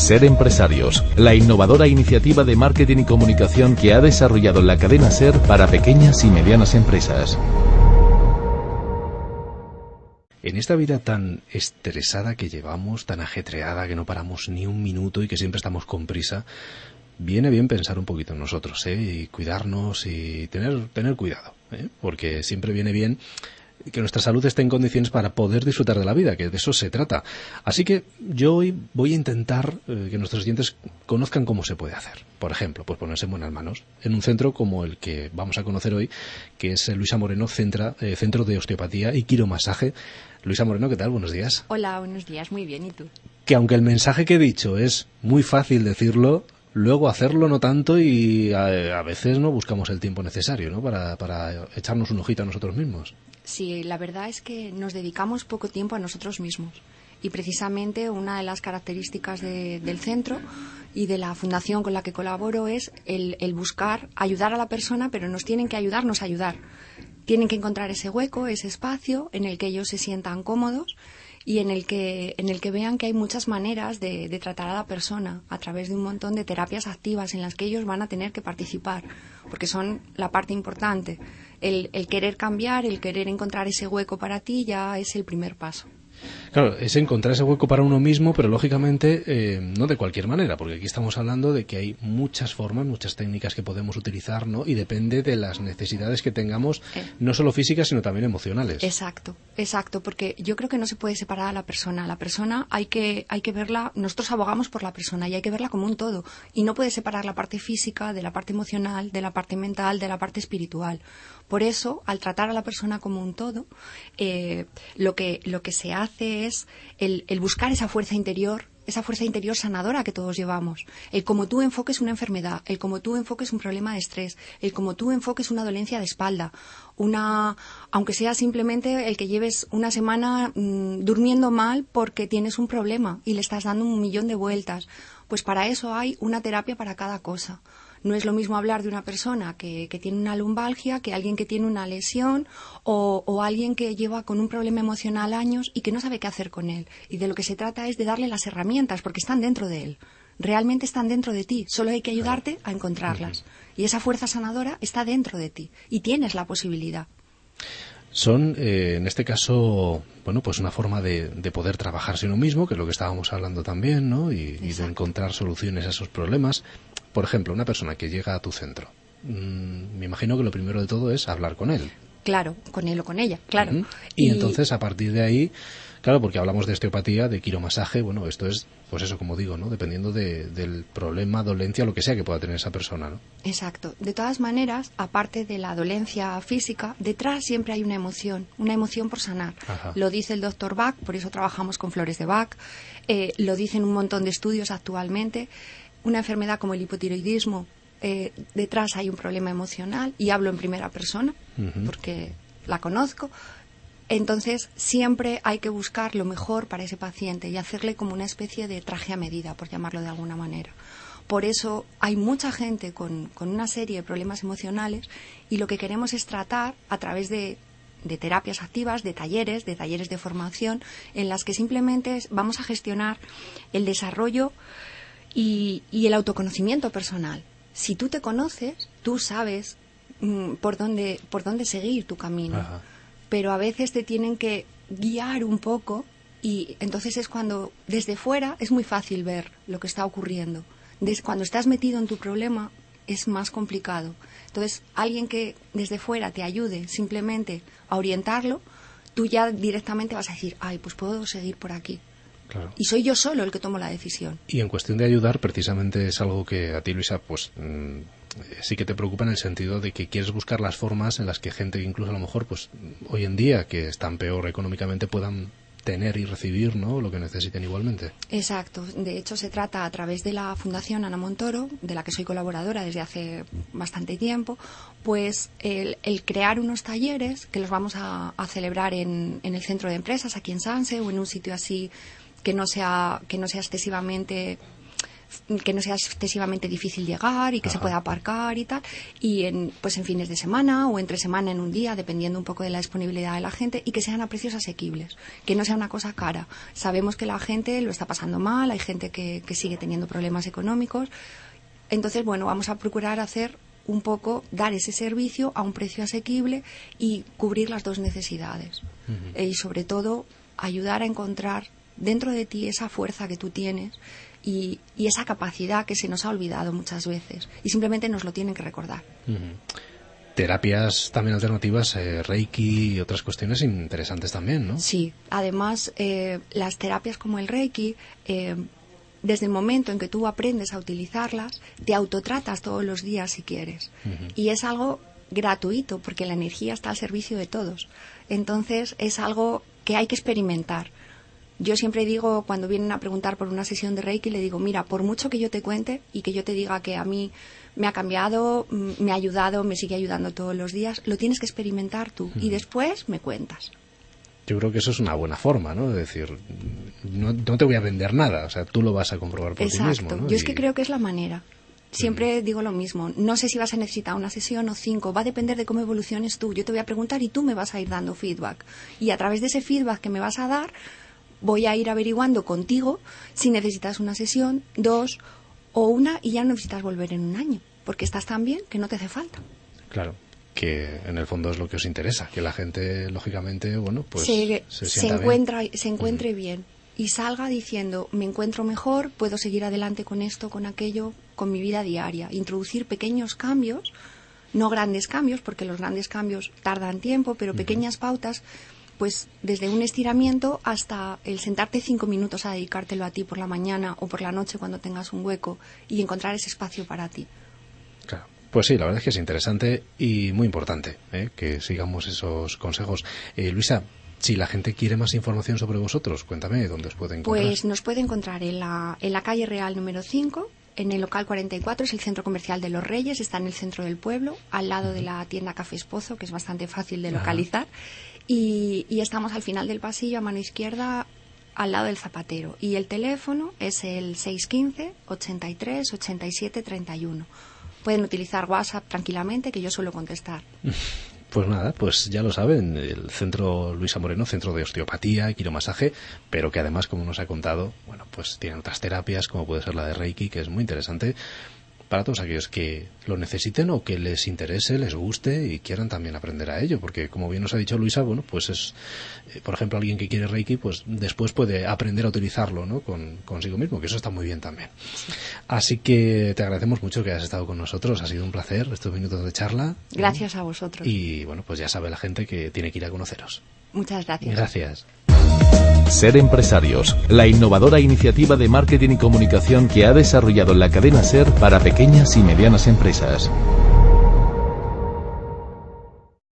Ser Empresarios, la innovadora iniciativa de marketing y comunicación que ha desarrollado la cadena SER para pequeñas y medianas empresas. En esta vida tan estresada que llevamos, tan ajetreada, que no paramos ni un minuto y que siempre estamos con prisa, viene bien pensar un poquito en nosotros, y cuidarnos y tener cuidado, porque siempre viene bien que nuestra salud esté en condiciones para poder disfrutar de la vida, que de eso se trata. Así que yo hoy voy a intentar que nuestros oyentes conozcan cómo se puede hacer. Por ejemplo, pues ponerse en buenas manos en un centro como el que vamos a conocer hoy, que es Luisa Moreno, Centro de Osteopatía y Quiromasaje. Luisa Moreno, ¿qué tal? Buenos días. Hola, buenos días. Muy bien, ¿y tú? Que aunque el mensaje que he dicho es muy fácil decirlo, luego hacerlo no tanto y a veces no buscamos el tiempo necesario, ¿no? para echarnos un ojito a nosotros mismos. Sí, la verdad es que nos dedicamos poco tiempo a nosotros mismos. Y precisamente una de las características del centro y de la fundación con la que colaboro es el buscar ayudar a la persona, pero nos tienen que ayudarnos a ayudar. Tienen que encontrar ese hueco, ese espacio en el que ellos se sientan cómodos y en el que vean que hay muchas maneras de tratar a la persona a través de un montón de terapias activas en las que ellos van a tener que participar, porque son la parte importante. El querer cambiar, el querer encontrar ese hueco para ti ya es el primer paso. Claro, es encontrar ese hueco para uno mismo, pero lógicamente no de cualquier manera, porque aquí estamos hablando de que hay muchas formas, muchas técnicas que podemos utilizar, ¿no? Y depende de las necesidades que tengamos, no solo físicas, sino también emocionales. Exacto, porque yo creo que no se puede separar a la persona. La persona hay que verla, nosotros abogamos por la persona y hay que verla como un todo. Y no puede separar la parte física de la parte emocional, de la parte mental, de la parte espiritual. Por eso, al tratar a la persona como un todo, lo que se hace es el buscar esa fuerza interior sanadora que todos llevamos. El cómo tú enfoques una enfermedad, el cómo tú enfoques un problema de estrés, el cómo tú enfoques una dolencia de espalda, aunque sea simplemente el que lleves una semana durmiendo mal porque tienes un problema y le estás dando 1.000.000 de vueltas. Pues para eso hay una terapia para cada cosa. No es lo mismo hablar de una persona que tiene una lumbalgia que alguien que tiene una lesión o alguien que lleva con un problema emocional años y que no sabe qué hacer con él. Y de lo que se trata es de darle las herramientas porque están dentro de él. Realmente están dentro de ti. Solo hay que ayudarte a encontrarlas. Y esa fuerza sanadora está dentro de ti. Y tienes la posibilidad. Son, en este caso, pues una forma de poder trabajarse uno mismo, que es lo que estábamos hablando también, ¿no? Y de encontrar soluciones a esos problemas. Por ejemplo, una persona que llega a tu centro, me imagino que lo primero de todo es hablar con él. Claro, con él o con ella, claro. Uh-huh. Y entonces, a partir de ahí, claro, porque hablamos de osteopatía, de quiromasaje, esto es, pues eso, como digo, ¿no? Dependiendo del problema, dolencia, lo que sea que pueda tener esa persona, ¿no? Exacto. De todas maneras, aparte de la dolencia física, detrás siempre hay una emoción por sanar. Ajá. Lo dice el doctor Bach, por eso trabajamos con flores de Bach. Lo dicen un montón de estudios actualmente. Una enfermedad como el hipotiroidismo, detrás hay un problema emocional, y hablo en primera persona, uh-huh, porque la conozco. Entonces, siempre hay que buscar lo mejor para ese paciente y hacerle como una especie de traje a medida, por llamarlo de alguna manera. Por eso hay mucha gente con una serie de problemas emocionales y lo que queremos es tratar a través de terapias activas, de talleres de formación, en las que simplemente vamos a gestionar el desarrollo y el autoconocimiento personal. Si tú te conoces, tú sabes por dónde seguir tu camino. Ajá. Pero a veces te tienen que guiar un poco y entonces es cuando desde fuera es muy fácil ver lo que está ocurriendo. Cuando estás metido en tu problema es más complicado. Entonces, alguien que desde fuera te ayude simplemente a orientarlo, tú ya directamente vas a decir, pues puedo seguir por aquí. Claro. Y soy yo solo el que tomo la decisión. Y en cuestión de ayudar, precisamente es algo que a ti, Luisa, sí que te preocupa, en el sentido de que quieres buscar las formas en las que gente que incluso a lo mejor hoy en día, que están peor económicamente, puedan tener y recibir, ¿no?, lo que necesiten igualmente. Exacto. De hecho, se trata a través de la Fundación Ana Montoro, de la que soy colaboradora desde hace bastante tiempo, pues el crear unos talleres que los vamos a celebrar en el centro de empresas, aquí en Sanse, o en un sitio así que no sea excesivamente que no sea excesivamente difícil llegar y que se pueda aparcar y tal, y en fines de semana o entre semana en un día, dependiendo un poco de la disponibilidad de la gente, y que sean a precios asequibles, que no sea una cosa cara. Sabemos que la gente lo está pasando mal, hay gente que sigue teniendo problemas económicos, entonces, bueno, vamos a procurar dar ese servicio a un precio asequible y cubrir las dos necesidades. Y sobre todo, ayudar a encontrar dentro de ti esa fuerza que tú tienes y esa capacidad que se nos ha olvidado muchas veces y simplemente nos lo tienen que recordar. Terapias también alternativas, Reiki y otras cuestiones interesantes también, ¿no? Sí, además las terapias como el Reiki, desde el momento en que tú aprendes a utilizarlas, te autotratas todos los días si quieres. Y es algo gratuito porque la energía está al servicio de todos. Entonces es algo que hay que experimentar. Yo siempre digo, cuando vienen a preguntar por una sesión de Reiki, le digo, mira, por mucho que yo te cuente y que yo te diga que a mí me ha cambiado, me ha ayudado, me sigue ayudando todos los días, lo tienes que experimentar tú y después me cuentas. Yo creo que eso es una buena forma, ¿no? Es decir, no te voy a vender nada, o sea, tú lo vas a comprobar por ti mismo, ¿no? Exacto, yo es que creo que es la manera. Siempre digo lo mismo, no sé si vas a necesitar una sesión o 5, va a depender de cómo evoluciones tú. Yo te voy a preguntar y tú me vas a ir dando feedback. Y a través de ese feedback que me vas a dar, voy a ir averiguando contigo si necesitas una sesión, 2 o 1 y ya no necesitas volver en un año, porque estás tan bien que no te hace falta. Claro, que en el fondo es lo que os interesa, que la gente, lógicamente, bueno, pues se encuentre bien y salga diciendo, me encuentro mejor, puedo seguir adelante con esto, con aquello, con mi vida diaria. Introducir pequeños cambios, no grandes cambios, porque los grandes cambios tardan tiempo, pero pequeñas pautas, pues desde un estiramiento hasta el sentarte 5 minutos a dedicártelo a ti por la mañana o por la noche cuando tengas un hueco y encontrar ese espacio para ti. Claro. Pues sí, la verdad es que es interesante y muy importante que sigamos esos consejos. Luisa, si la gente quiere más información sobre vosotros, cuéntame dónde os puede encontrar. Pues nos puede encontrar en la calle Real número 5, en el local 44, es el centro comercial de Los Reyes, está en el centro del pueblo, al lado de la tienda Café Esposo, que es bastante fácil de localizar. Y estamos al final del pasillo, a mano izquierda, al lado del zapatero. Y el teléfono es el 615 83 87 31. Pueden utilizar WhatsApp tranquilamente, que yo suelo contestar. Pues nada, pues ya lo saben, el Centro Luisa Moreno, centro de osteopatía y quiromasaje, pero que además, como nos ha contado, bueno, pues tienen otras terapias, como puede ser la de Reiki, que es muy interesante para todos aquellos que lo necesiten o que les interese, les guste y quieran también aprender a ello, porque como bien nos ha dicho Luisa, bueno, pues es, por ejemplo, alguien que quiere Reiki, pues después puede aprender a utilizarlo, ¿no? Consigo mismo, que eso está muy bien también. Sí. Así que te agradecemos mucho que hayas estado con nosotros, ha sido un placer estos minutos de charla. Gracias a vosotros. Y bueno, pues ya sabe la gente que tiene que ir a conoceros. Muchas gracias. Gracias. Ser Empresarios, la innovadora iniciativa de marketing y comunicación que ha desarrollado la cadena SER para pequeñas y medianas empresas.